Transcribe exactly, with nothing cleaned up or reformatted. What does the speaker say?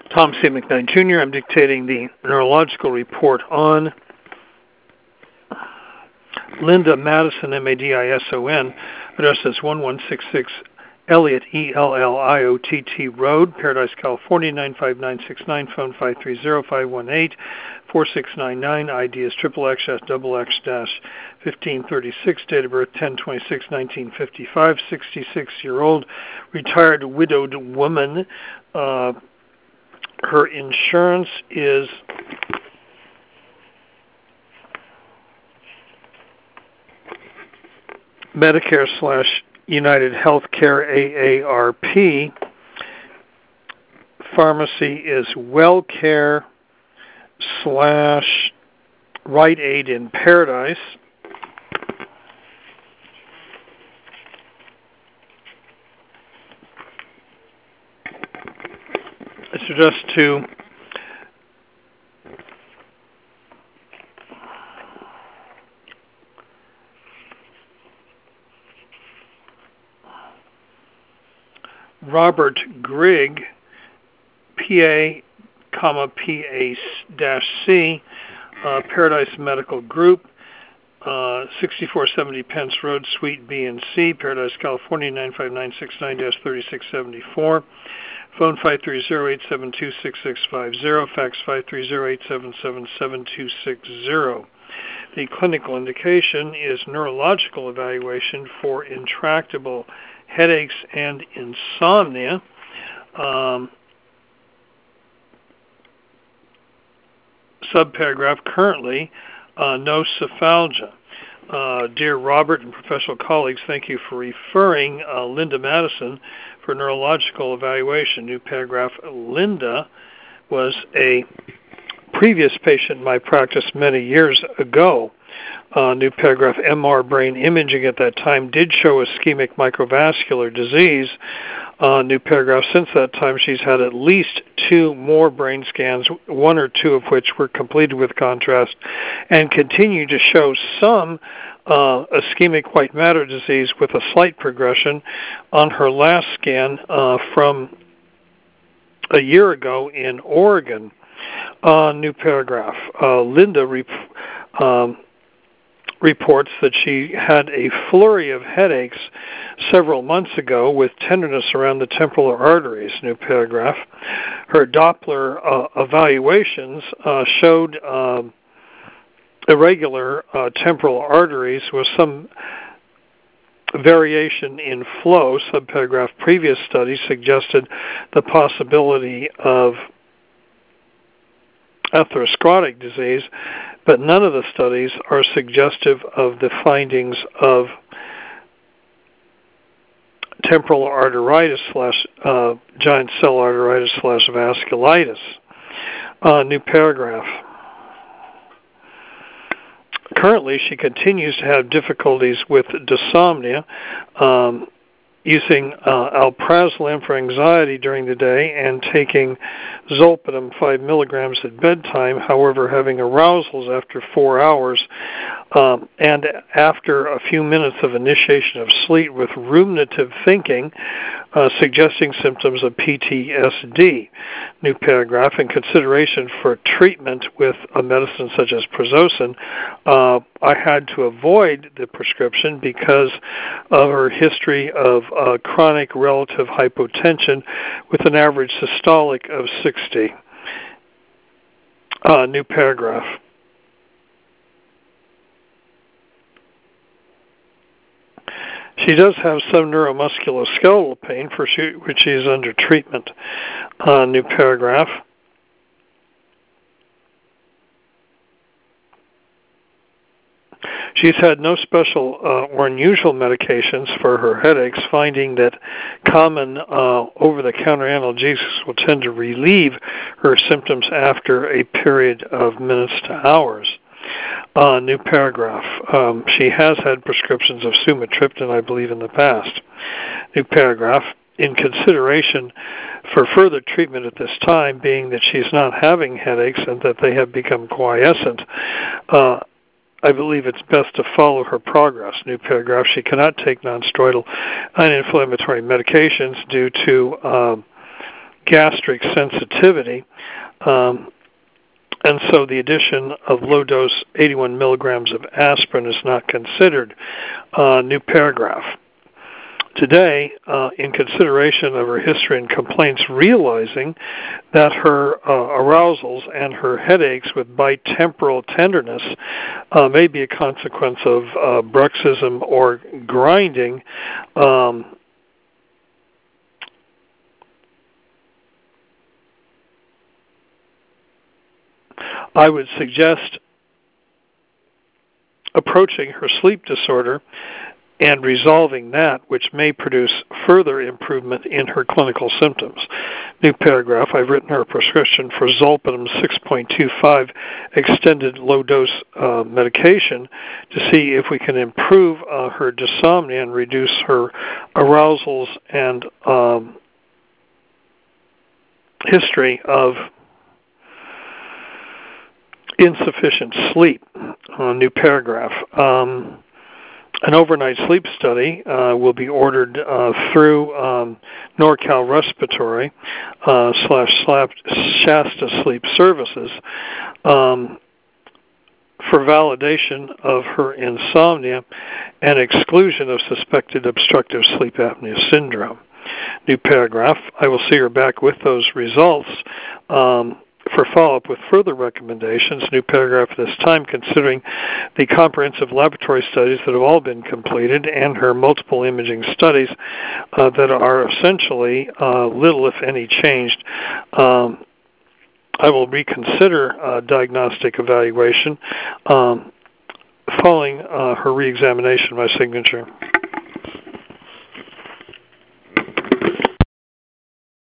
Tom C. McKnight, Junior I'm dictating the neurological report on Linda Madison, M A D I S O N. Address is one one six six Elliott, E L L I O T T Road, Paradise, California, nine five nine six nine, phone five three zero, five one eight, four six nine nine, I D is triple X X X fifteen thirty-six, date of birth ten twenty-six nineteen fifty-five, sixty-six-year-old retired widowed woman. Uh, her insurance is Medicare slash United Healthcare A A R P. Pharmacy is WellCare slash Rite Aid in Paradise. It's addressed to Robert Grigg, P A, comma P A dash C, uh, Paradise Medical Group, uh, sixty-four seventy Pence Road, Suite B and C, Paradise, California, nine five nine six nine, thirty-six seventy-four. Phone five three zero, eight seven two, six six five zero, fax five three zero, eight seven seven, seven two six zero. The clinical indication is neurological evaluation for intractable headaches and insomnia. Um, subparagraph, currently, uh, no cephalgia. Uh, dear Robert and professional colleagues, thank you for referring uh, Linda Madison for neurological evaluation. New paragraph, Linda was a previous patient in my practice many years ago. Uh, new paragraph, M R brain imaging at that time did show ischemic microvascular disease. Uh, new paragraph, since that time she's had at least two more brain scans, one or two of which were completed with contrast, and continue to show some uh, ischemic white matter disease with a slight progression on her last scan uh, from a year ago in Oregon. Uh, new paragraph, uh, Linda rep- um, reports that she had a flurry of headaches several months ago with tenderness around the temporal arteries. New paragraph. Her Doppler uh, evaluations uh, showed uh, irregular uh, temporal arteries with some variation in flow. Subparagraph, previous studies suggested the possibility of atherosclerotic disease, but none of the studies are suggestive of the findings of temporal arteritis slash uh, giant cell arteritis slash vasculitis. Uh, new paragraph. Currently, she continues to have difficulties with dysomnia, um, using uh, alprazolam for anxiety during the day and taking zolpidem five milligrams at bedtime, however, having arousals after four hours um, and after a few minutes of initiation of sleep with ruminative thinking, uh, suggesting symptoms of P T S D. New paragraph, in consideration for treatment with a medicine such as prazosin, uh, I had to avoid the prescription because of her history of uh, chronic relative hypotension with an average systolic of sixty. Uh, new paragraph. She does have some neuromusculoskeletal pain for she, which she is under treatment. Uh, new paragraph. She's had no special uh, or unusual medications for her headaches, finding that common uh, over-the-counter analgesics will tend to relieve her symptoms after a period of minutes to hours. Uh, new paragraph. Um, she has had prescriptions of sumatriptan, I believe, in the past. New paragraph. In consideration for further treatment at this time, being that she's not having headaches and that they have become quiescent, uh, I believe it's best to follow her progress. New paragraph. She cannot take nonsteroidal anti-inflammatory medications due to um, gastric sensitivity. Um, and so the addition of low-dose eighty-one milligrams of aspirin is not considered. Uh, new paragraph. Today, uh, in consideration of her history and complaints, realizing that her uh, arousals and her headaches with bitemporal tenderness uh, may be a consequence of uh, bruxism or grinding, um, I would suggest approaching her sleep disorder and resolving that, which may produce further improvement in her clinical symptoms. New paragraph, I've written her a prescription for zolpidem six point two five extended low-dose uh, medication to see if we can improve uh, her dysomnia and reduce her arousals and um, history of insufficient sleep. Uh, new paragraph. Um, An overnight sleep study uh, will be ordered uh, through um, NorCal Respiratory uh, slash Shasta Sleep Services um, for validation of her insomnia and exclusion of suspected obstructive sleep apnea syndrome. New paragraph. I will see her back with those results. Um, For follow-up with further recommendations, new paragraph at this time, considering the comprehensive laboratory studies that have all been completed and her multiple imaging studies uh, that are essentially uh, little, if any, changed, um, I will reconsider uh, diagnostic evaluation um, following uh, her reexamination of my signature.